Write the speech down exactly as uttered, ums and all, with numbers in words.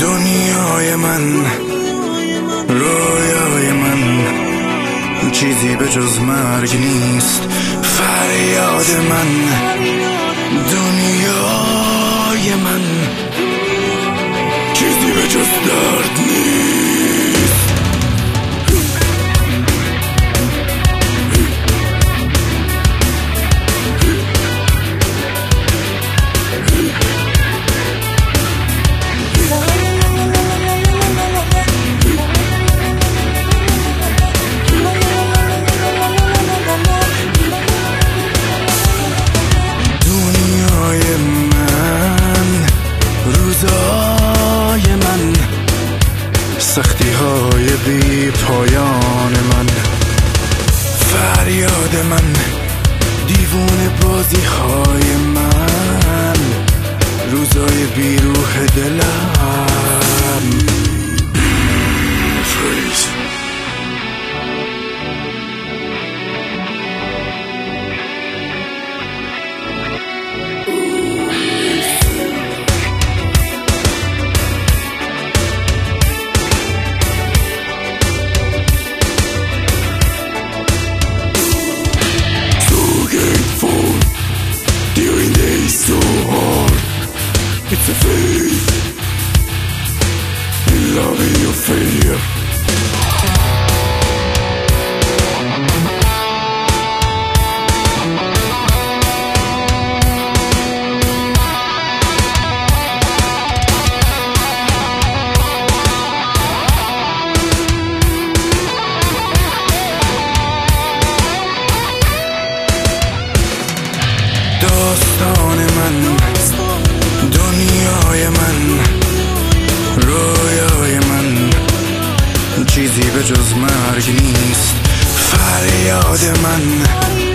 دنیای من، رویای من، چیزی به جز مرگ نیست. فریاد من، دنیای من، چیزی به جز درد نیست. سختی های بی پایان من، فریاد من، دیوونه بازی های من، روزای بی روح دلم. So hard, it's a faith in loving your failure. داستان من، دنیای من، رویای من، چیزی به جز مرگ نیست. فریاد من،